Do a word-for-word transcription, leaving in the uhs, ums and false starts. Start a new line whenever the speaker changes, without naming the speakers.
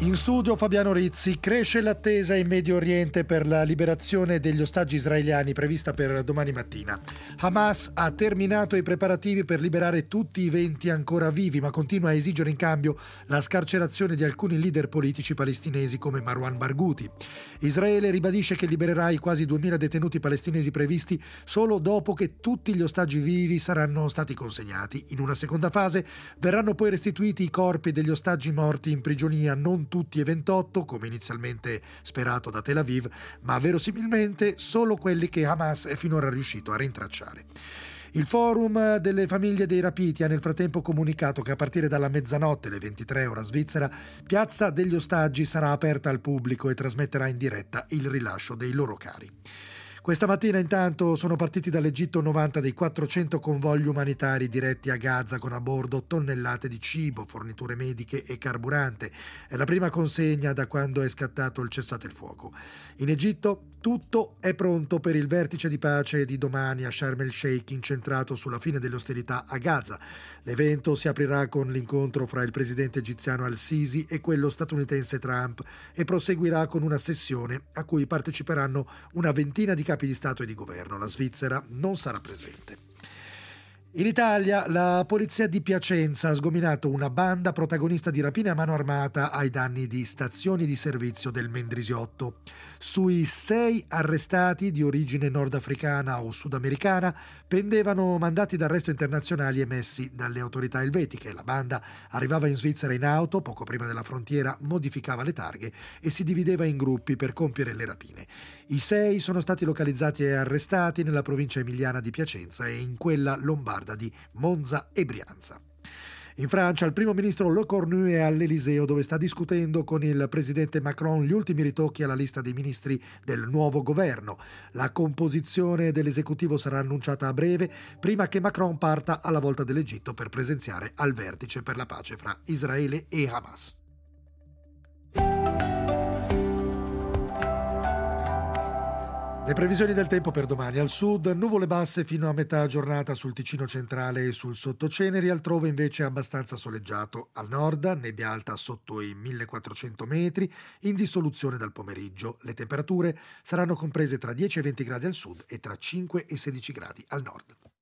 In studio Fabiano Rizzi. Cresce l'attesa in Medio Oriente per la liberazione degli ostaggi israeliani prevista per domani mattina. Hamas ha terminato i preparativi per liberare tutti i venti ancora vivi, ma continua a esigere in cambio la scarcerazione di alcuni leader politici palestinesi come Marwan Barghouti. Israele ribadisce che libererà i quasi duemila detenuti palestinesi previsti solo dopo che tutti gli ostaggi vivi saranno stati consegnati. In una seconda fase verranno poi restituiti i corpi degli ostaggi morti in prigionia, non tutti e ventotto, come inizialmente sperato da Tel Aviv, ma verosimilmente solo quelli che Hamas è finora riuscito a rintracciare. Il Forum delle famiglie dei rapiti ha nel frattempo comunicato che a partire dalla mezzanotte, alle ventitré ora svizzera, Piazza degli Ostaggi sarà aperta al pubblico e trasmetterà in diretta il rilascio dei loro cari. Questa mattina intanto sono partiti dall'Egitto novanta dei quattrocento convogli umanitari diretti a Gaza con a bordo tonnellate di cibo, forniture mediche e carburante. È la prima consegna da quando è scattato il cessate il fuoco. In Egitto tutto è pronto per il vertice di pace di domani a Sharm el-Sheikh, incentrato sulla fine delle ostilità a Gaza. L'evento si aprirà con l'incontro fra il presidente egiziano al-Sisi e quello statunitense Trump e proseguirà con una sessione a cui parteciperanno una ventina di capi di Stato e di governo. La Svizzera non sarà presente. In Italia la polizia di Piacenza ha sgominato una banda protagonista di rapine a mano armata ai danni di stazioni di servizio del Mendrisiotto. Sui sei arrestati di origine nordafricana o sudamericana pendevano mandati d'arresto internazionali emessi dalle autorità elvetiche. La banda arrivava in Svizzera in auto, poco prima della frontiera modificava le targhe e si divideva in gruppi per compiere le rapine. I sei sono stati localizzati e arrestati nella provincia emiliana di Piacenza e in quella lombarda di Monza e Brianza. In Francia il primo ministro Le Cornu è all'Eliseo, dove sta discutendo con il presidente Macron gli ultimi ritocchi alla lista dei ministri del nuovo governo. La composizione dell'esecutivo sarà annunciata a breve, prima che Macron parta alla volta dell'Egitto per presenziare al vertice per la pace fra Israele e Hamas. Le previsioni del tempo per domani: al sud nuvole basse fino a metà giornata sul Ticino centrale e sul Sottoceneri, altrove invece abbastanza soleggiato. Al nord nebbia alta sotto i millequattrocento metri, in dissoluzione dal pomeriggio. Le temperature saranno comprese tra dieci e venti gradi al sud e tra cinque e sedici gradi al nord.